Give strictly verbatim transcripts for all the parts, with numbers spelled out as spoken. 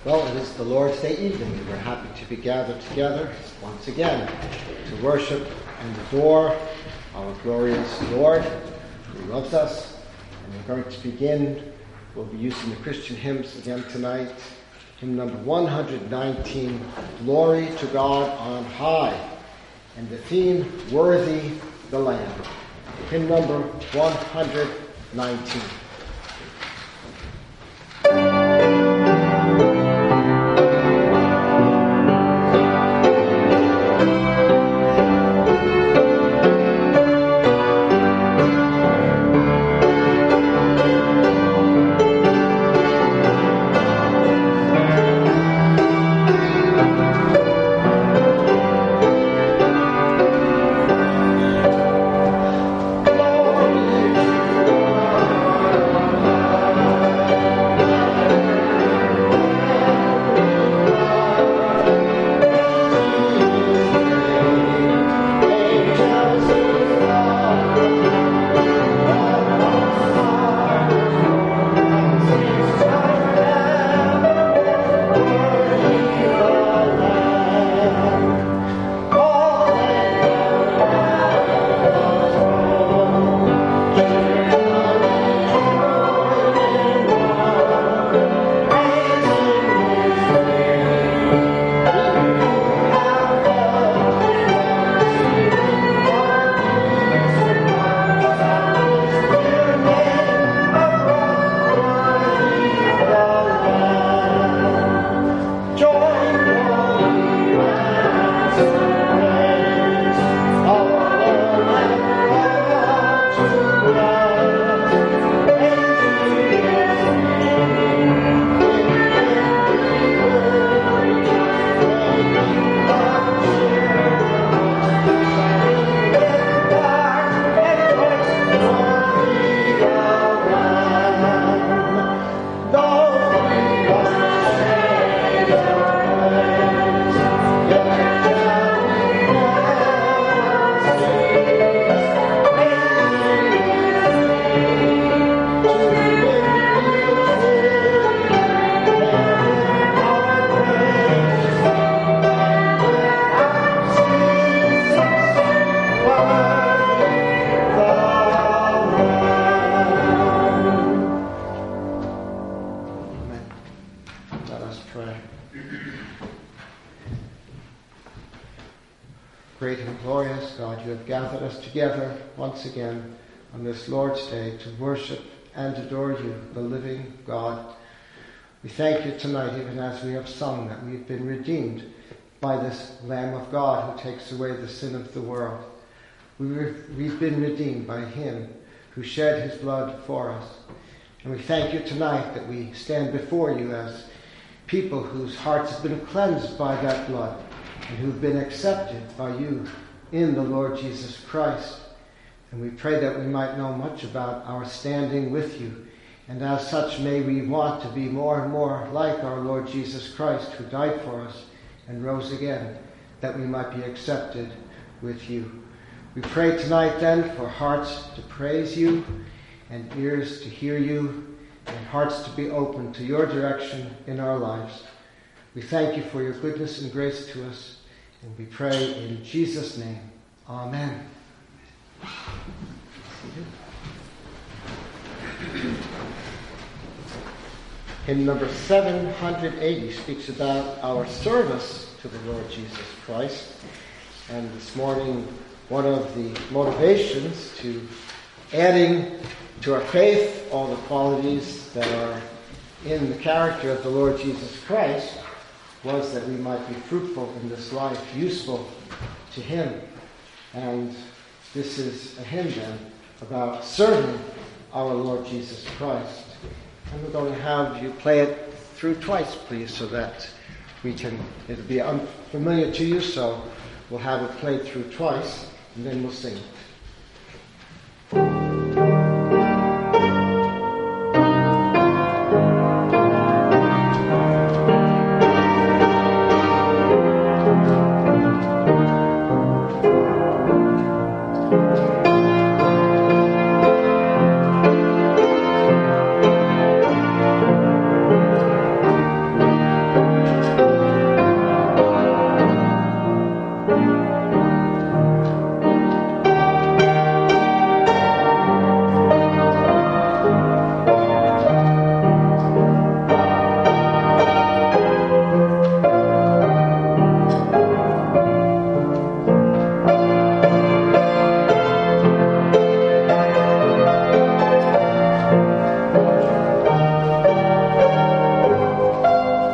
Well, it is the Lord's Day evening, and we're happy to be gathered together once again to worship and adore our glorious Lord who loves us. And we're going to begin, we'll be using the Christian hymns again tonight. Hymn number one hundred nineteen, Glory to God on High, and the theme, Worthy the Lamb. Hymn number one hundred nineteen. Great and glorious God, you have gathered us together once again on this Lord's Day to worship and adore you, the living God. We thank you tonight, even as we have sung, that we've been redeemed by this Lamb of God who takes away the sin of the world. We've been redeemed by him who shed his blood for us. And we thank you tonight that we stand before you as people whose hearts have been cleansed by that blood, and who've been accepted by you in the Lord Jesus Christ. And we pray that we might know much about our standing with you. And as such, may we want to be more and more like our Lord Jesus Christ, who died for us and rose again, that we might be accepted with you. We pray tonight then for hearts to praise you, and ears to hear you, and hearts to be open to your direction in our lives. We thank you for your goodness and grace to us, and we pray in Jesus' name. Amen. Hymn number seven hundred eighty speaks about our service to the Lord Jesus Christ. And this morning, one of the motivations to adding to our faith all the qualities that are in the character of the Lord Jesus Christ was that we might be fruitful in this life, useful to him. And this is a hymn then about serving our Lord Jesus Christ. And we're going to have you play it through twice, please, so that we can, it'll be unfamiliar to you, so we'll have it played through twice, and then we'll sing it.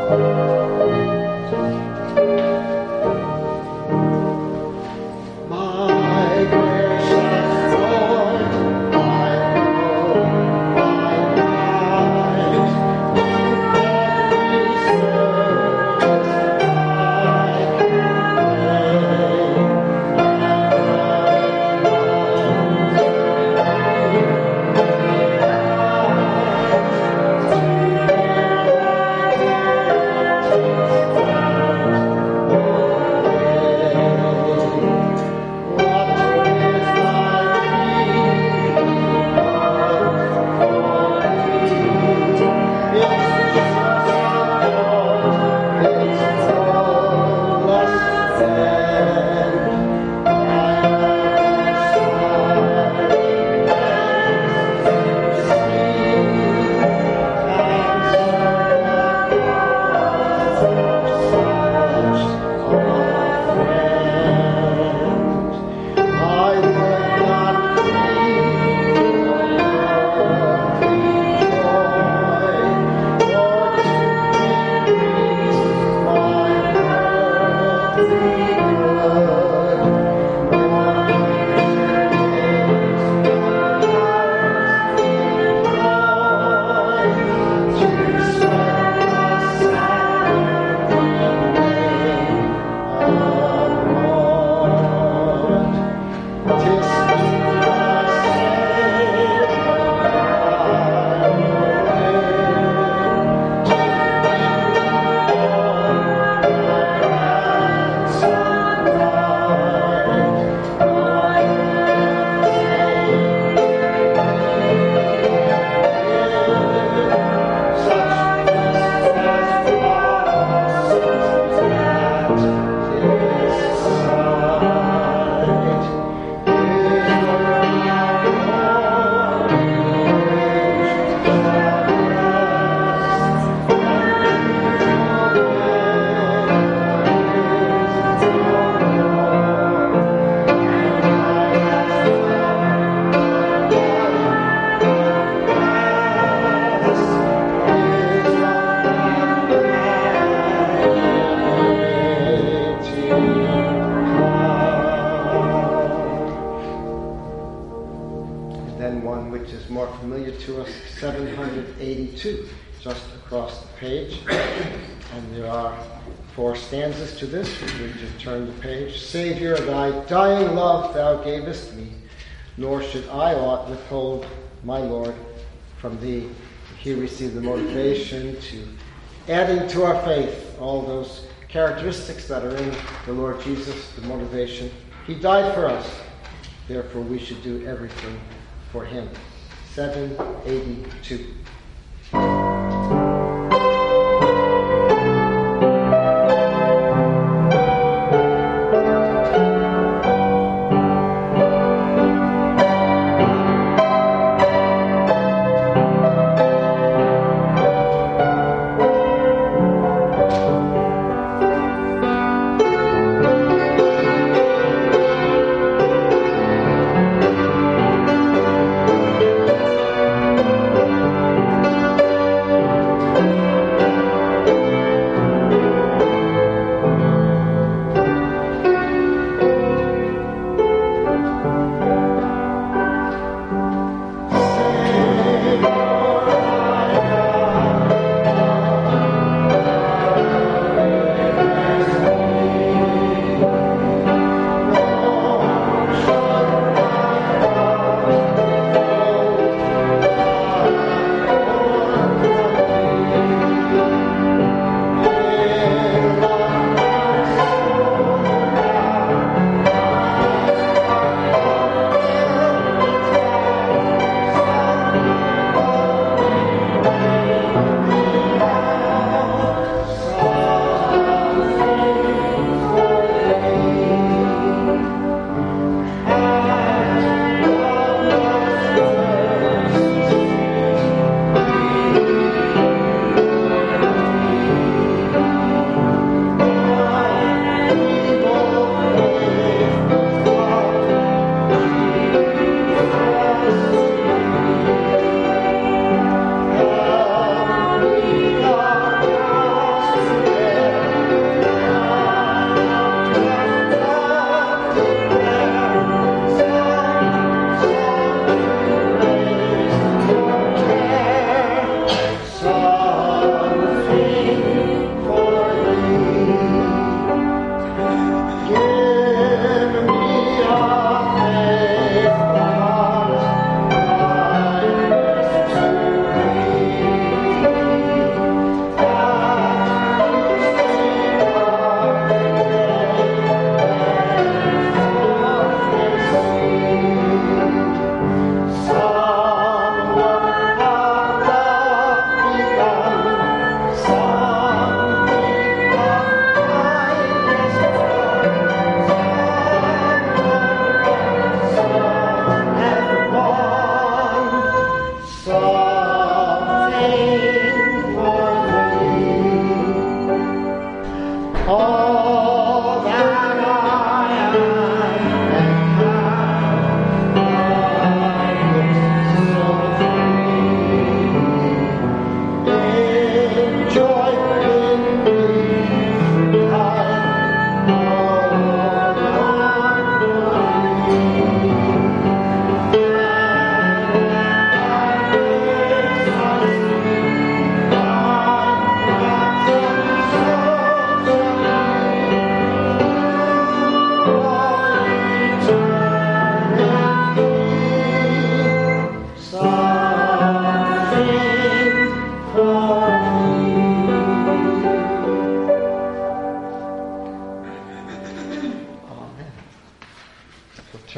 seven eighty-two, just across the page. And there are four stanzas to this. We need to turn the page. Savior, thy dying love thou gavest me, nor should I aught withhold, my Lord, from thee. Here we see the motivation to adding to our faith all those characteristics that are in the Lord Jesus, the motivation. He died for us, therefore we should do everything for him. seven eighty-two. Thank you.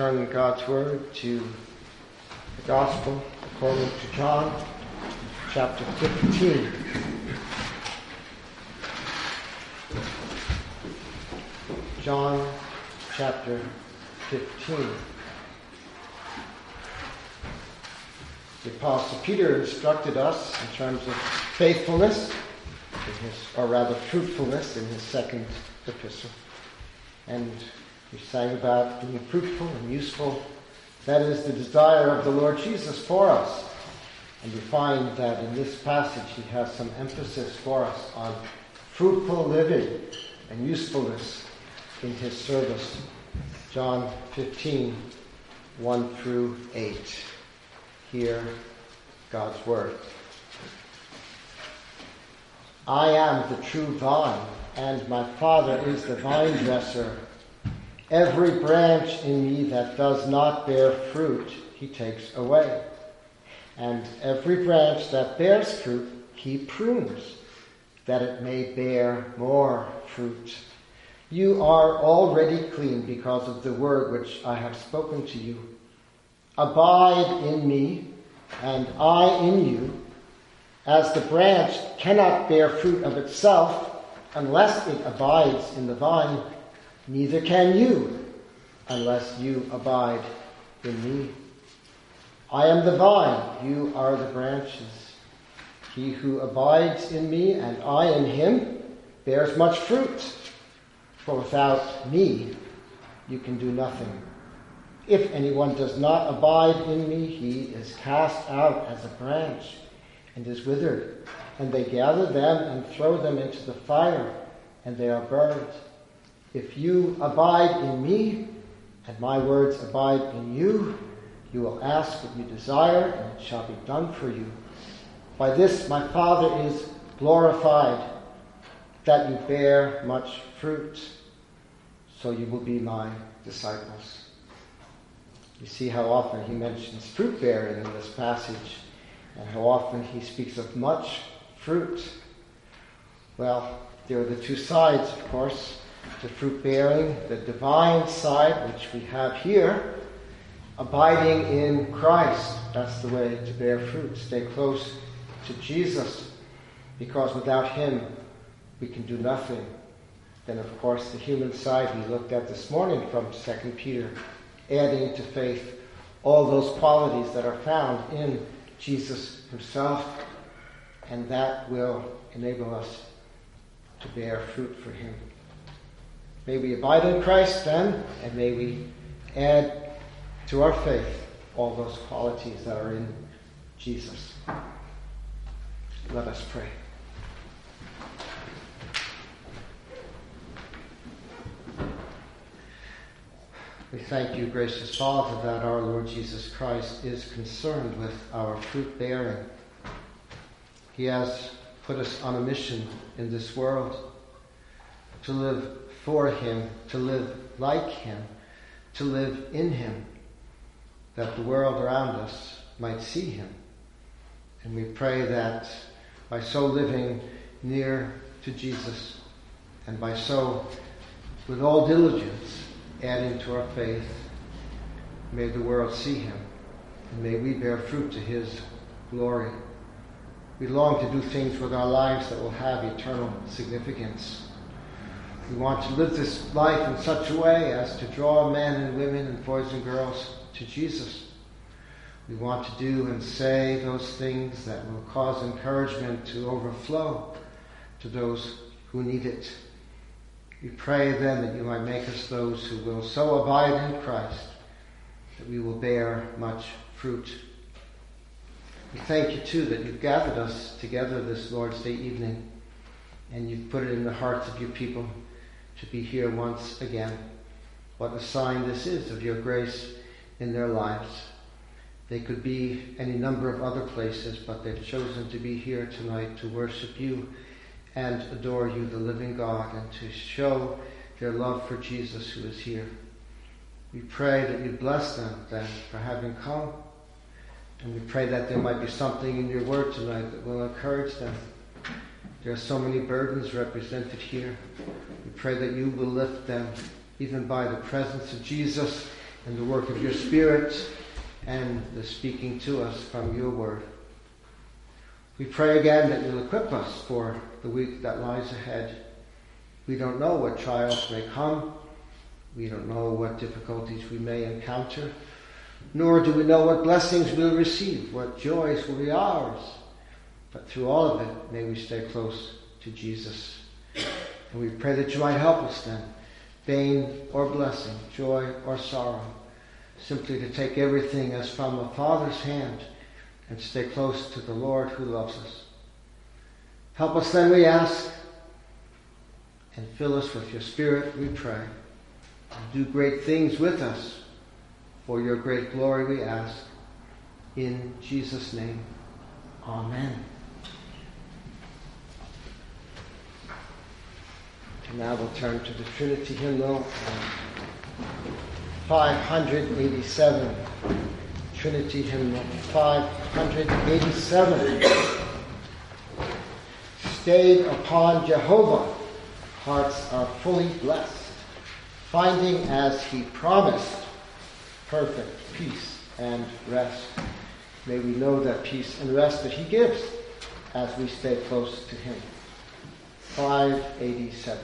turn God's Word to the Gospel according to John, chapter fifteen. John, chapter fifteen. The Apostle Peter instructed us in terms of faithfulness, in his, or rather fruitfulness, in his second epistle. And we sang about being fruitful and useful. That is the desire of the Lord Jesus for us. And we find that in this passage he has some emphasis for us on fruitful living and usefulness in his service. John fifteen, one through eight. Hear God's Word. I am the true vine, and my Father is the vine dresser. Every branch in me that does not bear fruit, he takes away. And every branch that bears fruit, he prunes, that it may bear more fruit. You are already clean because of the word which I have spoken to you. Abide in me, and I in you. As the branch cannot bear fruit of itself unless it abides in the vine, neither can you unless you abide in me. I am the vine, you are the branches. He who abides in me and I in him bears much fruit, for without me you can do nothing. If anyone does not abide in me, he is cast out as a branch and is withered, and they gather them and throw them into the fire, and they are burned. If you abide in me, and my words abide in you, you will ask what you desire, and it shall be done for you. By this my Father is glorified, that you bear much fruit, so you will be my disciples. You see how often he mentions fruit bearing in this passage, and how often he speaks of much fruit. Well, there are the two sides, of course. The fruit bearing, the divine side, which we have here, abiding in Christ. That's the way to bear fruit. Stay close to Jesus, because without him we can do nothing. Then, of course, the human side we looked at this morning from Second Peter, adding to faith all those qualities that are found in Jesus himself, and that will enable us to bear fruit for him. May we abide in Christ then, and may we add to our faith all those qualities that are in Jesus. Let us pray. We thank you, gracious Father, that our Lord Jesus Christ is concerned with our fruit bearing. He has put us on a mission in this world to live for him, to live like him, to live in him, that the world around us might see him. And we pray that by so living near to Jesus, and by so, with all diligence, adding to our faith, may the world see him, and may we bear fruit to his glory. We long to do things with our lives that will have eternal significance. We want to live this life in such a way as to draw men and women and boys and girls to Jesus. We want to do and say those things that will cause encouragement to overflow to those who need it. We pray then that you might make us those who will so abide in Christ that we will bear much fruit. We thank you too that you've gathered us together this Lord's Day evening, and you've put it in the hearts of your people to be here once again. What a sign this is of your grace in their lives. They could be any number of other places, but they've chosen to be here tonight to worship you and adore you, the living God, and to show their love for Jesus who is here. We pray that you bless them then for having come, and we pray that there might be something in your word tonight that will encourage them. There are so many burdens represented here. We pray that you will lift them, even by the presence of Jesus and the work of your Spirit and the speaking to us from your word. We pray again that you'll equip us for the week that lies ahead. We don't know what trials may come. We don't know what difficulties we may encounter. Nor do we know what blessings we'll receive, what joys will be ours. But through all of it, may we stay close to Jesus. And we pray that you might help us then, pain or blessing, joy or sorrow, simply to take everything as from a Father's hand and stay close to the Lord who loves us. Help us then, we ask, and fill us with your Spirit, we pray. And do great things with us. For your great glory we ask. In Jesus' name, amen. And now we'll turn to the Trinity hymnal, five eighty-seven. Trinity hymnal five eighty-seven. Stayed upon Jehovah, hearts are fully blessed, finding as he promised perfect peace and rest. May we know that peace and rest that he gives as we stay close to him. five eighty-seven.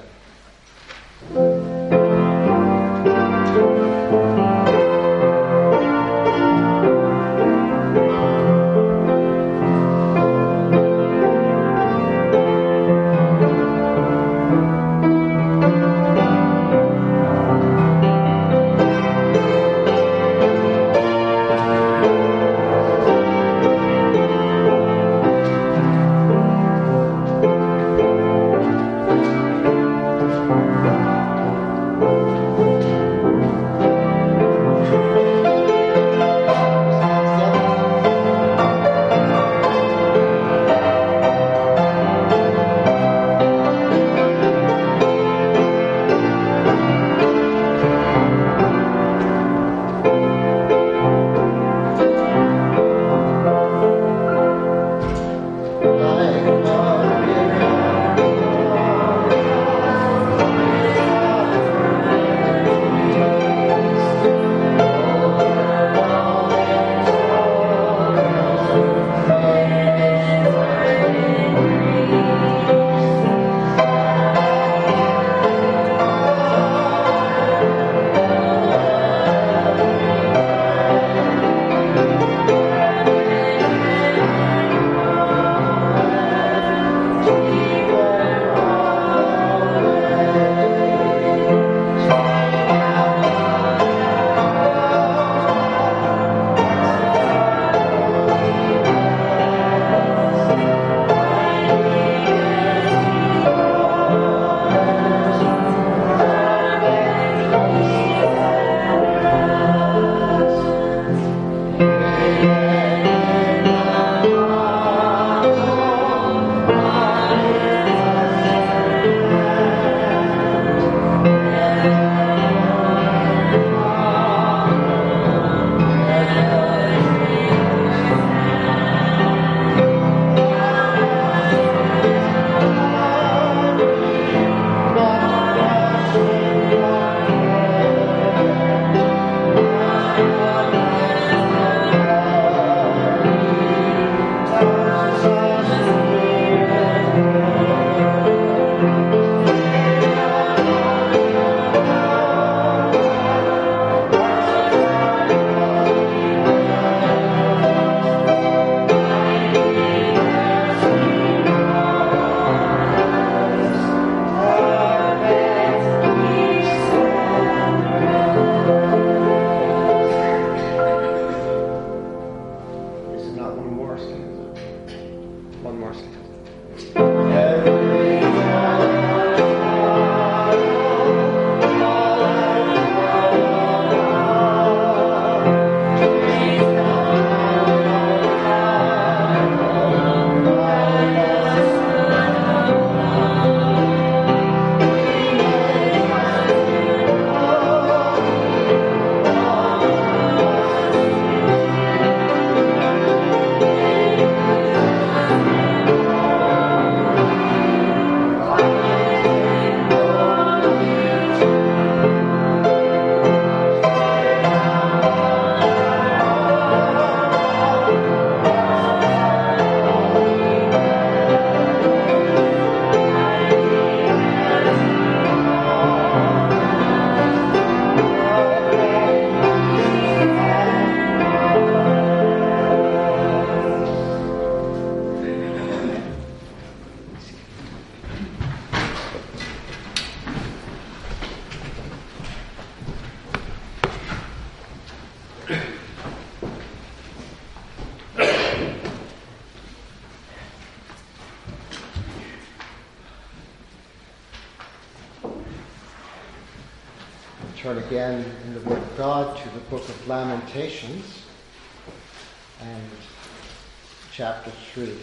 turn again in the Word of God to the book of Lamentations and chapter three.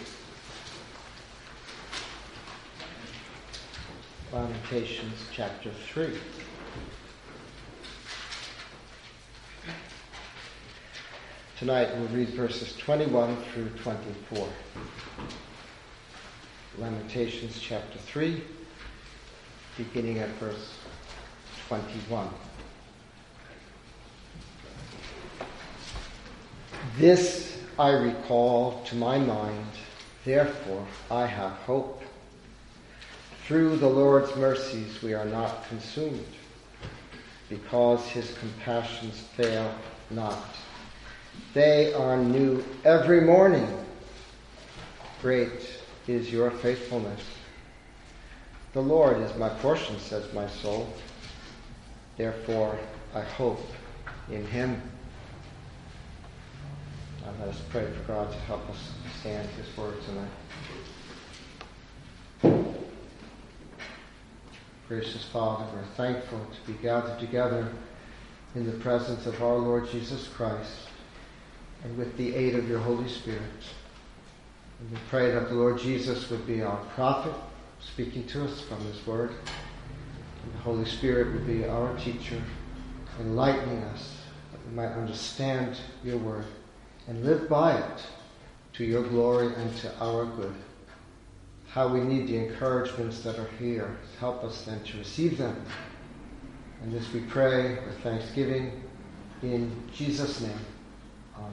Lamentations chapter three. Tonight we'll read verses twenty-one through twenty-four. Lamentations chapter three, beginning at verse twenty-one. This I recall to my mind, therefore I have hope. Through the Lord's mercies we are not consumed, because his compassions fail not. They are new every morning. Great is your faithfulness. The Lord is my portion, says my soul. Therefore I hope in him. Now let us pray for God to help us understand his word tonight. Gracious Father, we're thankful to be gathered together in the presence of our Lord Jesus Christ and with the aid of your Holy Spirit. And we pray that the Lord Jesus would be our prophet, speaking to us from his word. And the Holy Spirit would be our teacher, enlightening us that we might understand your word and live by it to your glory and to our good. How we need the encouragements that are here. Help us then to receive them. And this we pray with thanksgiving in Jesus' name. Amen.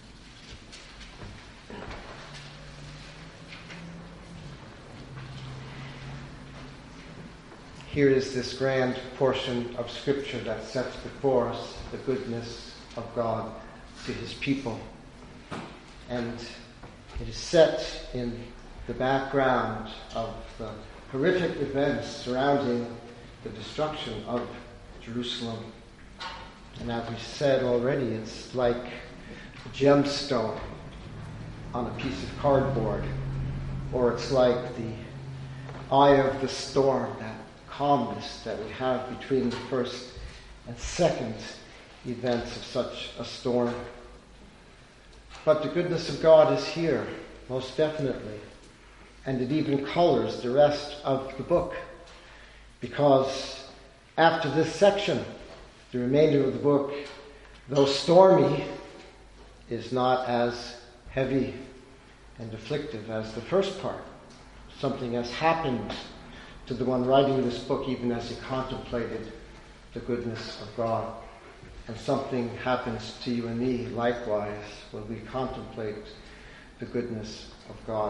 Here is this grand portion of Scripture that sets before us the goodness of God to his people. And it is set in the background of the horrific events surrounding the destruction of Jerusalem. And as we said already, it's like a gemstone on a piece of cardboard, or it's like the eye of the storm, that calmness that we have between the first and second events of such a storm. But the goodness of God is here, most definitely. And it even colors the rest of the book. Because after this section, the remainder of the book, though stormy, is not as heavy and afflictive as the first part. Something has happened to the one writing this book even as he contemplated the goodness of God. And something happens to you and me likewise when we contemplate the goodness of God.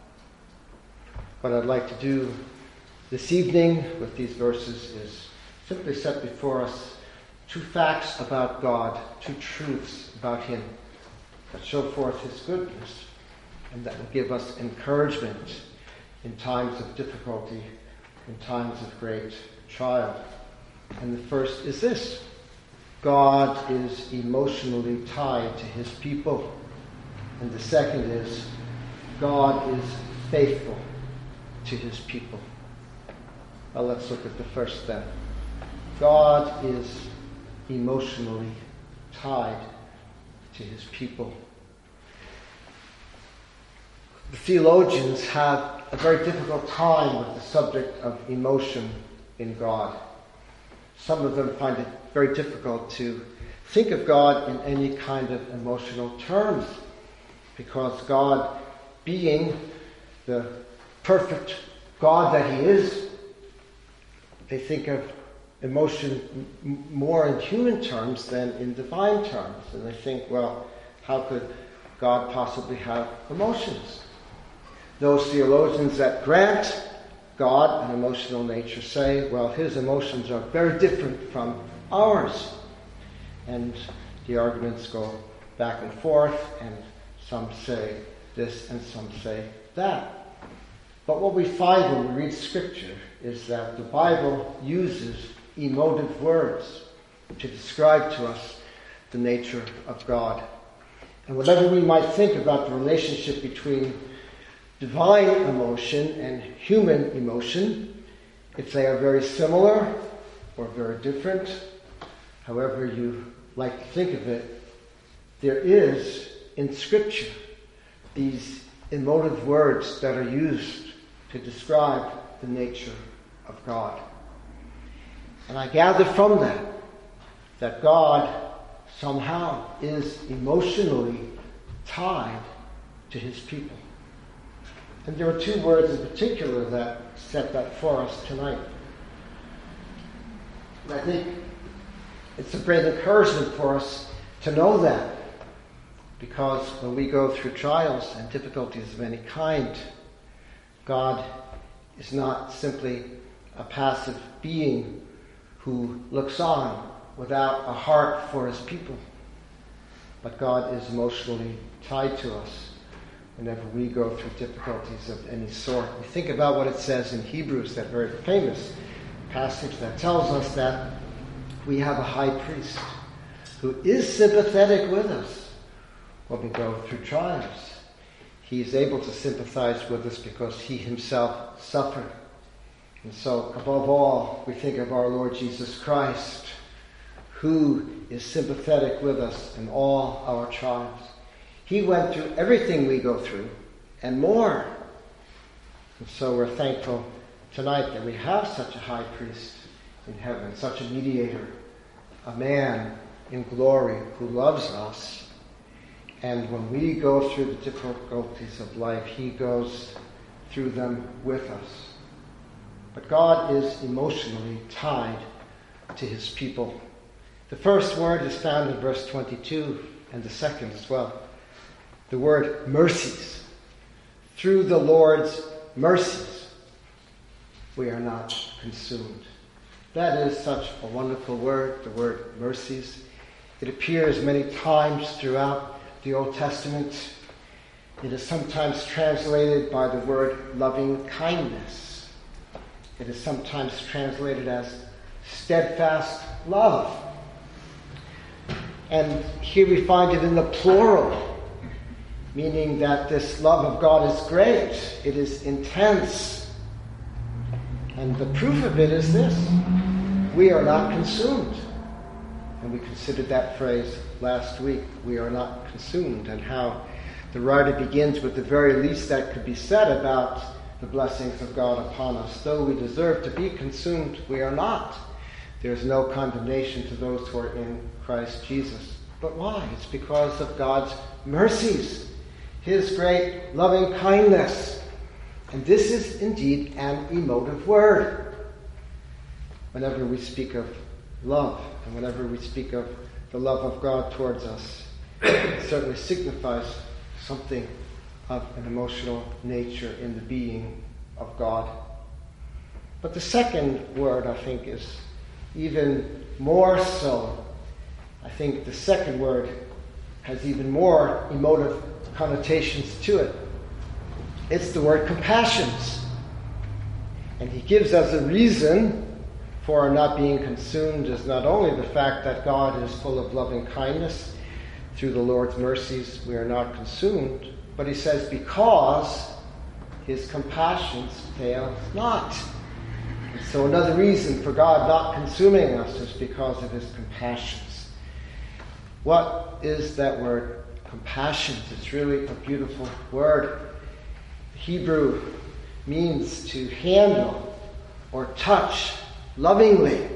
What I'd like to do this evening with these verses is simply set before us two facts about God, two truths about him that show forth his goodness and that will give us encouragement in times of difficulty, in times of great trial. And the first is this: God is emotionally tied to his people. And the second is, God is faithful to his people. Well, let's look at the first then. God is emotionally tied to his people. The theologians have a very difficult time with the subject of emotion in God. Some of them find it very difficult to think of God in any kind of emotional terms, because God, being the perfect God that he is, they think of emotion m- more in human terms than in divine terms. And they think, well, how could God possibly have emotions? Those theologians that grant God an emotional nature say, well, his emotions are very different from ours. And the arguments go back and forth, and some say this and some say that. But what we find when we read Scripture is that the Bible uses emotive words to describe to us the nature of God. And whatever we might think about the relationship between divine emotion and human emotion, if they are very similar or very different, however you like to think of it, there is in Scripture these emotive words that are used to describe the nature of God. And I gather from that that God somehow is emotionally tied to his people. And there are two words in particular that set that for us tonight. And I think it's a great encouragement for us to know that, because when we go through trials and difficulties of any kind, God is not simply a passive being who looks on without a heart for his people, but God is emotionally tied to us whenever we go through difficulties of any sort. We think about what it says in Hebrews, that very famous passage that tells us that we have a high priest who is sympathetic with us when we go through trials. He is able to sympathize with us because he himself suffered. And so, above all, we think of our Lord Jesus Christ, who is sympathetic with us in all our trials. He went through everything we go through, and more. And so we're thankful tonight that we have such a high priest in heaven, such a mediator, a man in glory who loves us. And when we go through the difficulties of life, he goes through them with us. But God is emotionally tied to his people. The first word is found in verse twenty-two, and the second as well. The word mercies. Through the Lord's mercies, we are not consumed. That is such a wonderful word, the word mercies. It appears many times throughout the Old Testament. It is sometimes translated by the word loving kindness. It is sometimes translated as steadfast love. And here we find it in the plural, meaning that this love of God is great. It is intense. And the proof of it is this: we are not consumed. And we considered that phrase last week, we are not consumed, and how the writer begins with the very least that could be said about the blessings of God upon us. Though we deserve to be consumed, we are not. There is no condemnation to those who are in Christ Jesus. But why? It's because of God's mercies, his great loving kindness. And this is indeed an emotive word. Whenever we speak of love, and whenever we speak of the love of God towards us, it certainly signifies something of an emotional nature in the being of God. But the second word, I think, is even more so. I think the second word has even more emotive connotations to it. It's the word compassions. And he gives us a reason for our not being consumed is not only the fact that God is full of loving kindness. Through the Lord's mercies we are not consumed. But he says, because his compassions fail not. And so another reason for God not consuming us is because of his compassions. What is that word? Compassions. It's really a beautiful word. Hebrew means to handle or touch lovingly.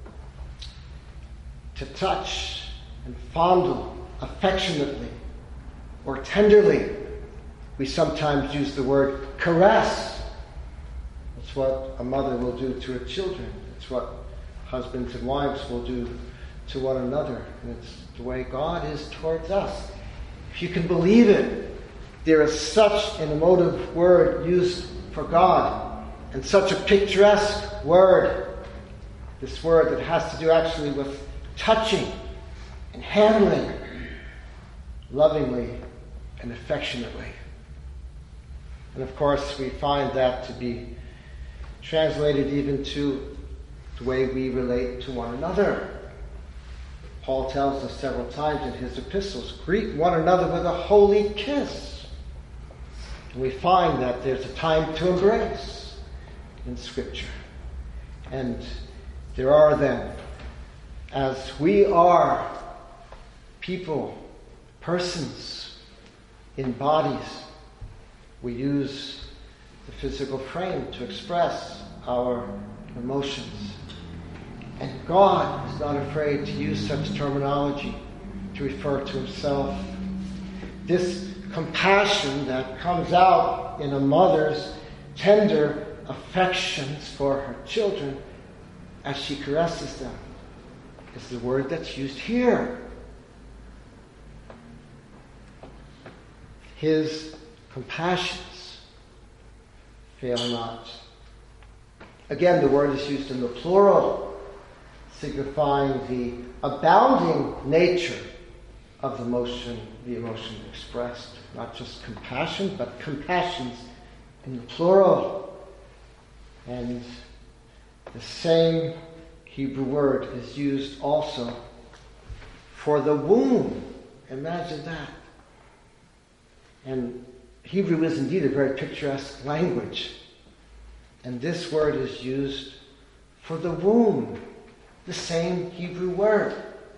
To touch and fondle affectionately or tenderly. We sometimes use the word caress. That's what a mother will do to her children. It's what husbands and wives will do to one another. And it's the way God is towards us. If you can believe it, there is such an emotive word used for God, and such a picturesque word. This word that has to do actually with touching and handling lovingly and affectionately. And of course, we find that to be translated even to the way we relate to one another. Paul tells us several times in his epistles, greet one another with a holy kiss. And we find that there's a time to embrace in Scripture. And there are then as we are people, persons in bodies, we use the physical frame to express our emotions. And God is not afraid to use such terminology to refer to himself. This compassion that comes out in a mother's tender affections for her children as she caresses them is the word that's used here. His compassions fail not. Again, the word is used in the plural, signifying the abounding nature of the emotion, the emotion expressed. Not just compassion, but compassions in the plural. And the same Hebrew word is used also for the womb. Imagine that. And Hebrew is indeed a very picturesque language. And this word is used for the womb. The same Hebrew word.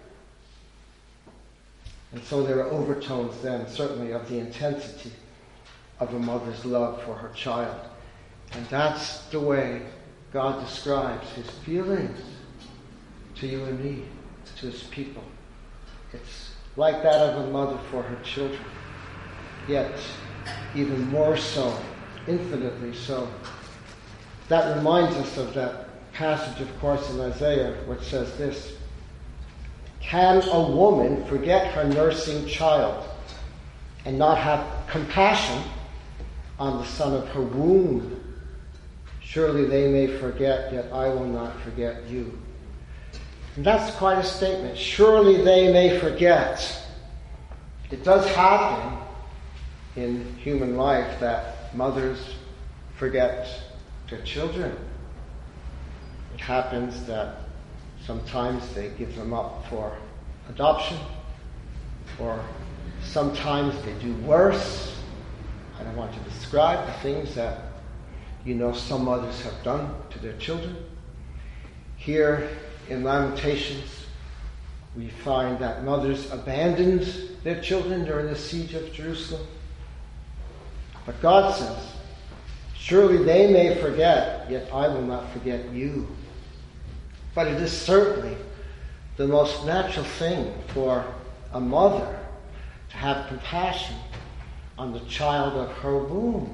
And so there are overtones then, certainly, of the intensity of a mother's love for her child. And that's the way God describes his feelings to you and me, to his people. It's like that of a mother for her children, yet even more so, infinitely so. That reminds us of that passage, of course, in Isaiah, which says this: can a woman forget her nursing child and not have compassion on the son of her womb? Surely they may forget, yet I will not forget you. And that's quite a statement. Surely they may forget. It does happen in human life that mothers forget their children. It happens that sometimes they give them up for adoption, or sometimes they do worse. I don't want to describe the things that you know some mothers have done to their children. Here in Lamentations, we find that mothers abandoned their children during the siege of Jerusalem. But God says, surely they may forget, yet I will not forget you. But it is certainly the most natural thing for a mother to have compassion on the child of her womb.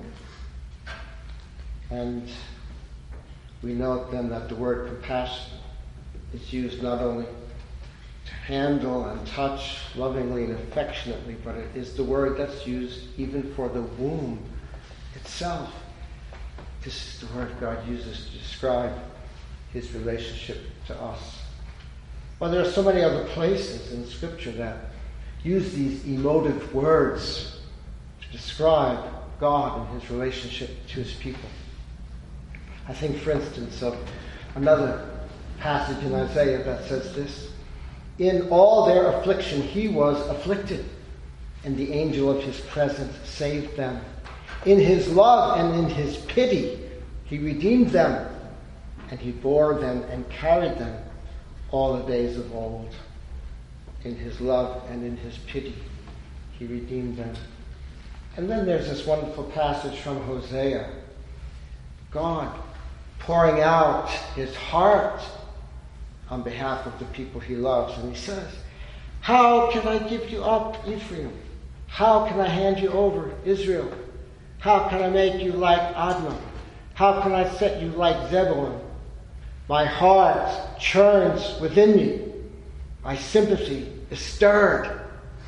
And we note then that the word compassion is used not only to handle and touch lovingly and affectionately, but it is the word that's used even for the womb itself. This is the word God uses to describe his relationship to us. Well, there are so many other places in Scripture that use these emotive words to describe God and his relationship to his people. I think, for instance, of another passage in Isaiah that says this: in all their affliction he was afflicted, and the angel of his presence saved them. In his love and in his pity he redeemed them, and he bore them and carried them all the days of old. In his love and in his pity he redeemed them. And then there's this wonderful passage from Hosea. God pouring out his heart on behalf of the people he loves. And he says, how can I give you up, Ephraim? How can I hand you over, Israel? How can I make you like Admah? How can I set you like Zebulun? My heart churns within me. My sympathy is stirred.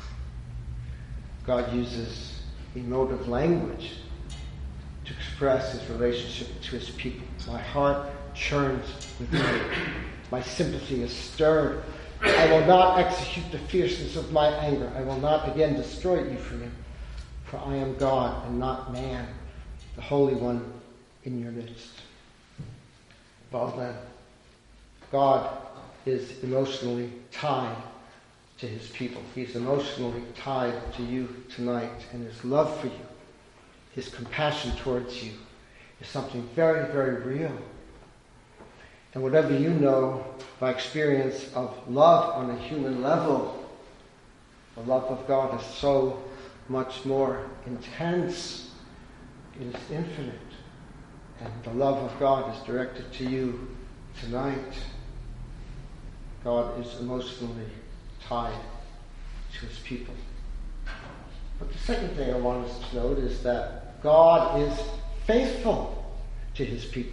God uses emotive language to express his relationship to his people. My heart churns within me. My sympathy is stirred. I will not execute the fierceness of my anger. I will not again destroy Ephraim, for I am God and not man, the Holy One in your midst. Well then, God is emotionally tied to his people. He's emotionally tied to you tonight, and his love for you, his compassion towards you, is something very, very real. And whatever you know by experience of love on a human level, the love of God is so much more intense. It is infinite. And the love of God is directed to you tonight. God is emotionally tied to his people. But the second thing I want us to note is that God is faithful to his people.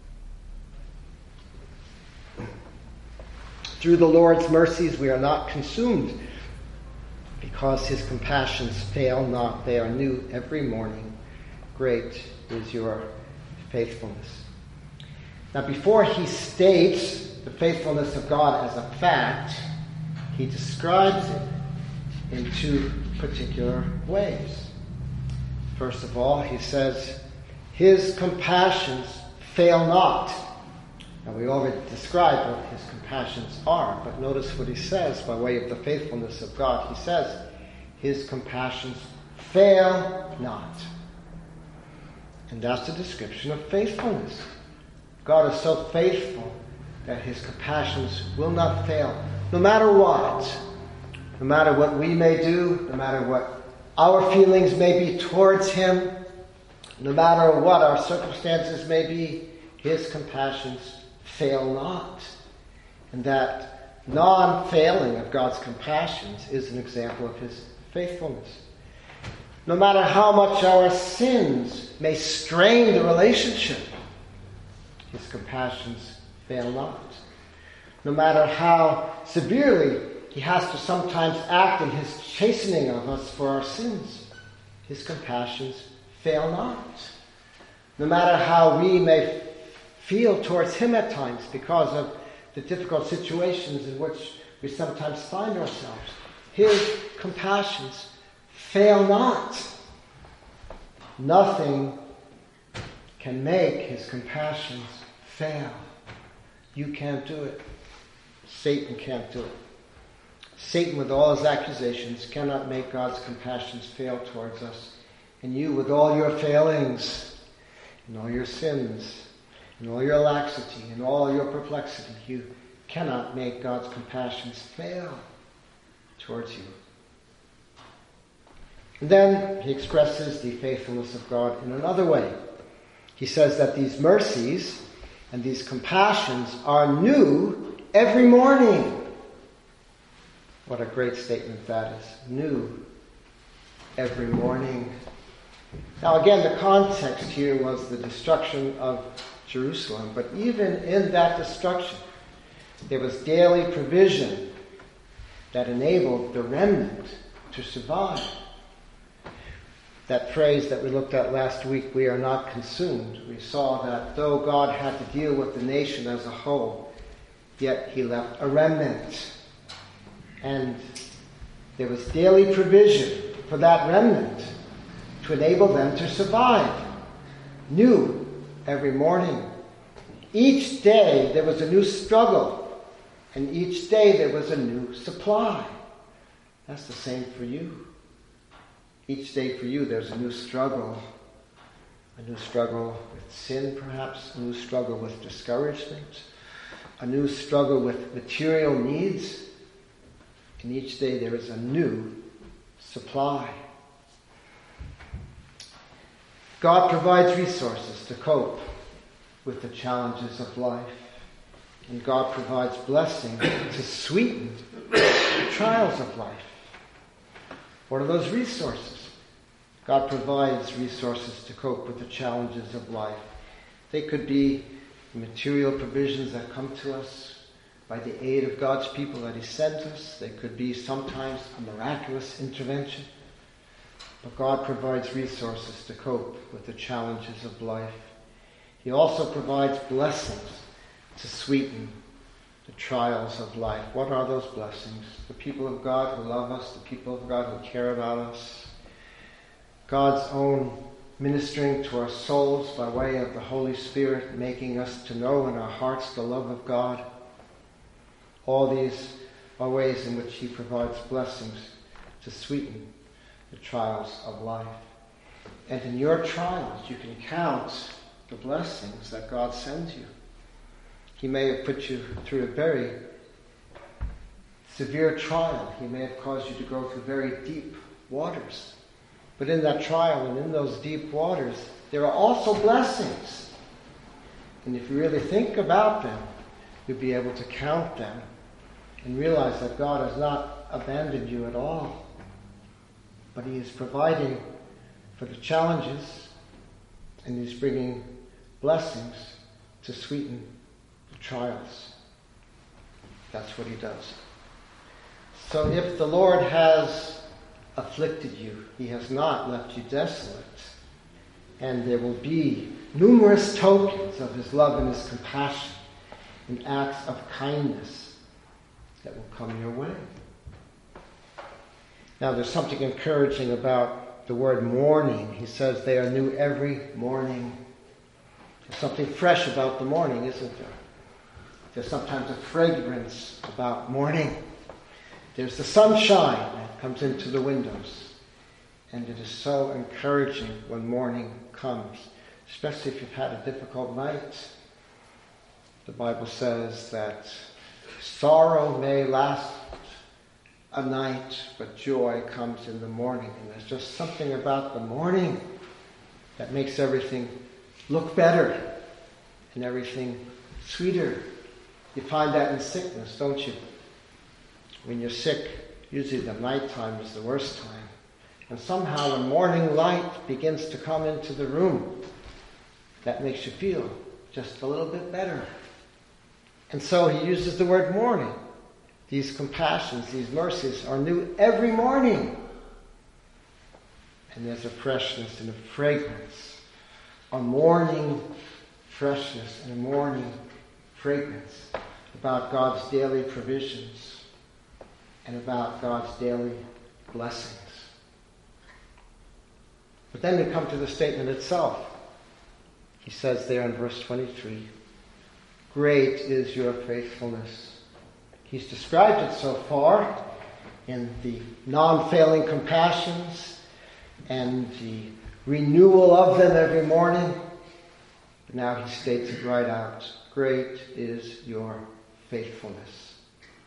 Through the Lord's mercies we are not consumed, because his compassions fail not. They are new every morning. Great is your faithfulness. Now, before he states the faithfulness of God as a fact, he describes it in two particular ways. First of all, he says, his compassions fail not. Now, we already described what his compassions are, but notice what he says by way of the faithfulness of God. He says, his compassions fail not. And that's a description of faithfulness. God is so faithful that his compassions will not fail, no matter what. No matter what we may do, no matter what our feelings may be towards him, no matter what our circumstances may be, his compassions fail not. And that non-failing of God's compassions is an example of his faithfulness. No matter how much our sins may strain the relationship, his compassions fail not. No matter how severely he has to sometimes act in his chastening of us for our sins, his compassions fail not. No matter how we may feel towards him at times because of the difficult situations in which we sometimes find ourselves, his compassions fail not. Nothing can make his compassions fail. You can't do it. Satan can't do it. Satan, with all his accusations, cannot make God's compassions fail towards us. And you, with all your failings, and all your sins, and all your laxity, and all your perplexity, you cannot make God's compassions fail towards you. And then he expresses the faithfulness of God in another way. He says that these mercies and these compassions are new every morning. What a great statement that is. New every morning. Now again, the context here was the destruction of Jerusalem. But even in that destruction, there was daily provision that enabled the remnant to survive. That phrase that we looked at last week, we are not consumed. We saw that though God had to deal with the nation as a whole, yet he left a remnant. And there was daily provision for that remnant to enable them to survive. New every morning. Each day there was a new struggle, and each day there was a new supply. That's the same for you. Each day for you there's a new struggle. A new struggle with sin, perhaps. A new struggle with discouragement. A new struggle with material needs. And each day there is a new supply. God provides resources to cope with the challenges of life. And God provides blessing to sweeten the trials of life. What are those resources? God provides resources to cope with the challenges of life. They could be material provisions that come to us by the aid of God's people that he sent us. They could be sometimes a miraculous intervention. But God provides resources to cope with the challenges of life. He also provides blessings to sweeten the trials of life. What are those blessings? The people of God who love us, the people of God who care about us. God's own ministering to our souls by way of the Holy Spirit, making us to know in our hearts the love of God. All these are ways in which he provides blessings to sweeten the trials of life. And in your trials, you can count the blessings that God sends you. He may have put you through a very severe trial. He may have caused you to go through very deep waters. But in that trial and in those deep waters, there are also blessings. And if you really think about them, you'll be able to count them and realize that God has not abandoned you at all. But He is providing for the challenges, and He's bringing blessings to sweeten the trials. That's what He does. So if the Lord has afflicted you, He has not left you desolate. And there will be numerous tokens of His love and His compassion and acts of kindness that will come your way. Now there's something encouraging about the word morning. He says they are new every morning. There's something fresh about the morning, isn't there? There's sometimes a fragrance about morning. There's the sunshine that comes into the windows. And it is so encouraging when morning comes, especially if you've had a difficult night. The Bible says that sorrow may last a night, but joy comes in the morning. And there's just something about the morning that makes everything look better and everything sweeter. You find that in sickness, don't you? When you're sick, usually the nighttime is the worst time. And somehow when morning light begins to come into the room, that makes you feel just a little bit better. And so He uses the word morning. These compassions, these mercies are new every morning. And there's a freshness and a fragrance, a morning freshness and a morning fragrance about God's daily provisions and about God's daily blessings. But then we come to the statement itself. He says there in verse twenty-three, great is your faithfulness. He's described it so far in the non-failing compassions and the renewal of them every morning. But now He states it right out. Great is your faithfulness.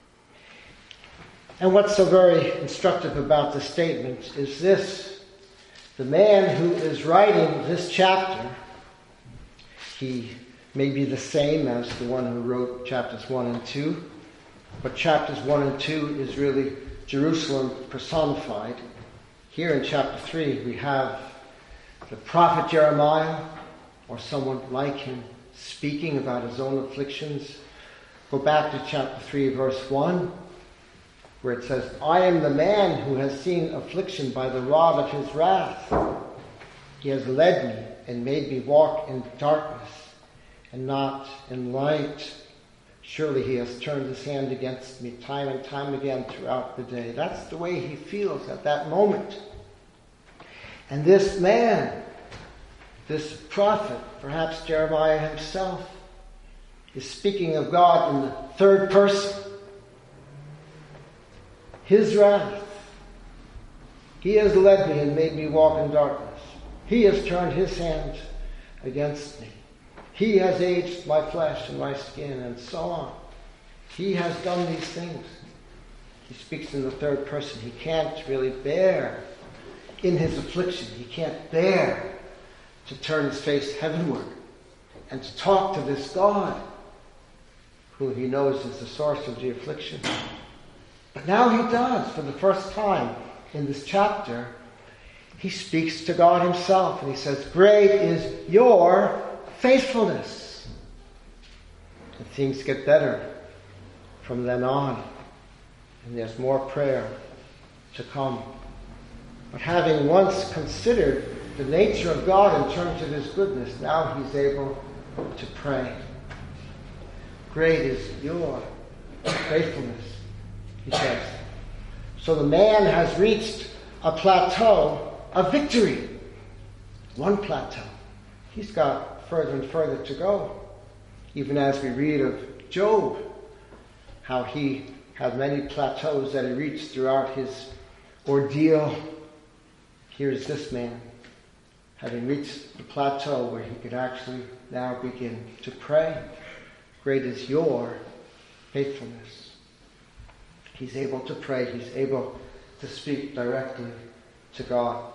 And what's so very instructive about the statement is this. The man who is writing this chapter, he may be the same as the one who wrote chapters one and two, but chapters one and two is really Jerusalem personified. Here in chapter three we have the prophet Jeremiah, or someone like him, speaking about his own afflictions. Go back to chapter three, verse one, where it says, I am the man who has seen affliction by the rod of His wrath. He has led me and made me walk in darkness and not in light. Surely He has turned His hand against me time and time again throughout the day. That's the way he feels at that moment. And this man, this prophet, perhaps Jeremiah himself, is speaking of God in the third person. His wrath. He has led me and made me walk in darkness. He has turned His hand against me. He has aged my flesh and my skin, and so on. He has done these things. He speaks in the third person. He can't really bear, in his affliction, he can't bear to turn his face heavenward and to talk to this God who he knows is the source of the affliction. But now he does, for the first time in this chapter. He speaks to God Himself, and he says, great is your faithfulness. And things get better from then on. And there's more prayer to come. But having once considered the nature of God in terms of His goodness, now he's able to pray. Great is your faithfulness, he says. So the man has reached a plateau of victory. One plateau. He's got further and further to go. Even as we read of Job, how he had many plateaus that he reached throughout his ordeal. Here's this man, having reached the plateau where he could actually now begin to pray. Great is your faithfulness. He's able to pray. He's able to speak directly to God.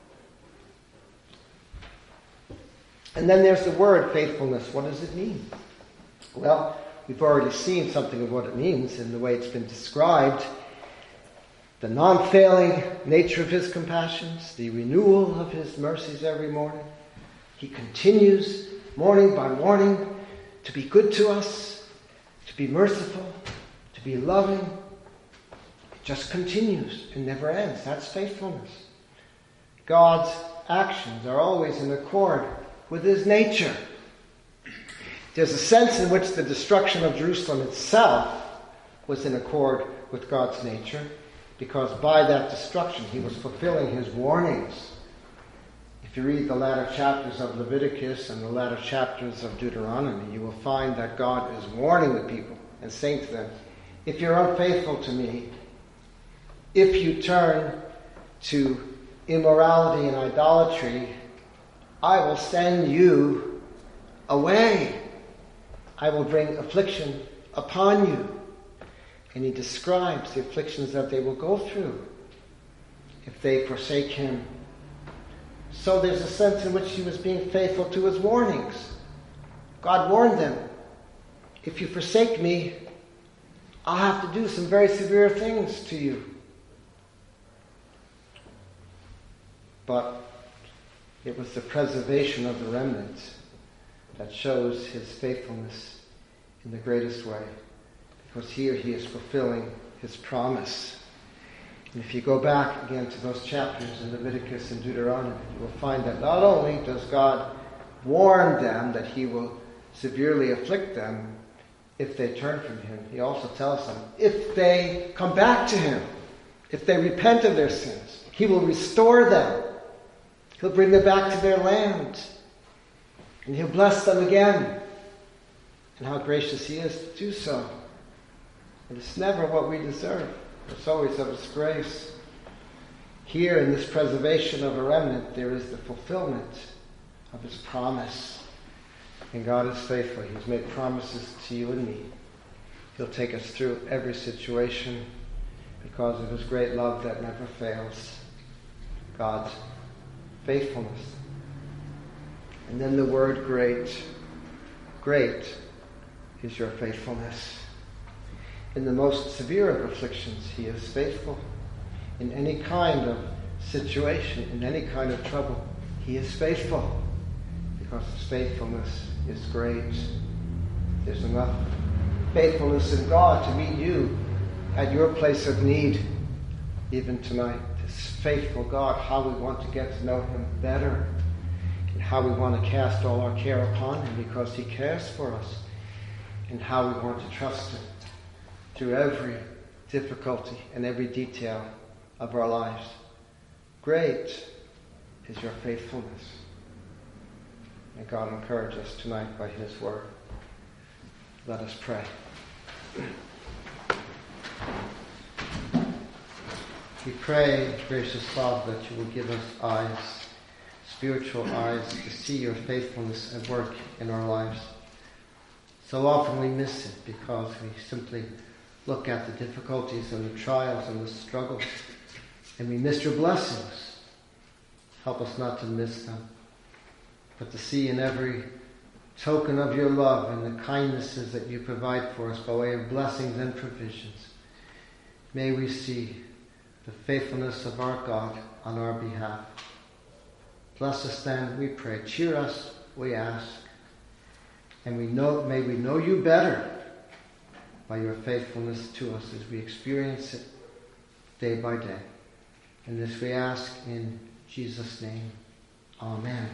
And then there's the word faithfulness. What does it mean? Well, we've already seen something of what it means in the way it's been described. The non-failing nature of his compassions, the renewal of his mercies every morning. He continues morning by morning to be good to us, to be merciful, to be loving. It just continues and never ends. That's faithfulness. God's actions are always in accord with his nature. There's a sense in which the destruction of Jerusalem itself was in accord with God's nature, because by that destruction he was fulfilling his warnings. If you read the latter chapters of Leviticus and the latter chapters of Deuteronomy, you will find that God is warning the people and saying to them, if you're unfaithful to me, if you turn to immorality and idolatry, I will send you away. I will bring affliction upon you. And he describes the afflictions that they will go through if they forsake him. So there's a sense in which he was being faithful to his warnings. God warned them, if you forsake me, I'll have to do some very severe things to you. But it was the preservation of the remnant that shows his faithfulness in the greatest way. Because here he is fulfilling his promise. And if you go back again to those chapters in Leviticus and Deuteronomy, you will find that not only does God warn them that he will severely afflict them if they turn from him, he also tells them if they come back to him, if they repent of their sins, he will restore them. He'll bring them back to their land. And he'll bless them again. And how gracious he is to do so. And it's never what we deserve. It's always of his grace. Here in this preservation of a remnant, there is the fulfillment of his promise. And God is faithful. He's made promises to you and me. He'll take us through every situation because of his great love that never fails. God's faithfulness. And then the word great. Great is your faithfulness. In the most severe of afflictions, he is faithful. In any kind of situation, in any kind of trouble, he is faithful. Because his faithfulness is great. There's enough faithfulness in God to meet you at your place of need, even tonight. This faithful God, how we want to get to know him better, and how we want to cast all our care upon him because he cares for us, and how we want to trust him through every difficulty and every detail of our lives. Great is your faithfulness. May God encourage us tonight by his word. Let us pray. We pray, gracious Father, that you will give us eyes, spiritual eyes, to see your faithfulness at work in our lives. So often we miss it because we simply look at the difficulties and the trials and the struggles, and we miss your blessings. Help us not to miss them, but to see in every token of your love and the kindnesses that you provide for us by way of blessings and provisions. May we see the faithfulness of our God on our behalf. Bless us then, we pray. Cheer us, we ask. And we know, may we know you better by your faithfulness to us as we experience it day by day. And this we ask in Jesus' name. Amen.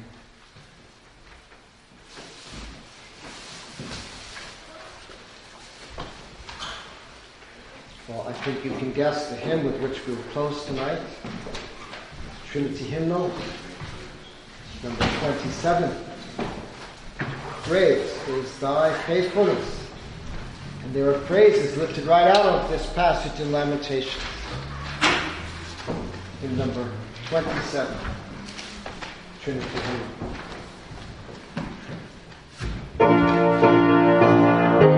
Well, I think you can guess the hymn with which we'll close tonight. Trinity hymnal, number twenty-seven. Great is thy faithfulness. And there are phrases lifted right out of this passage in Lamentations. In number twenty-seven, Trinity hymnal.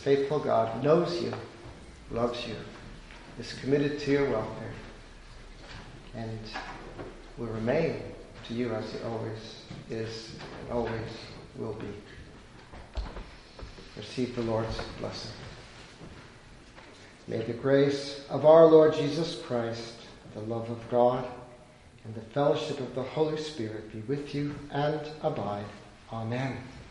faithful God knows you, loves you, is committed to your welfare, and will remain to you as he always is and always will be. Receive the Lord's blessing. May the grace of our Lord Jesus Christ, the love of God, and the fellowship of the Holy Spirit be with you and abide. Amen.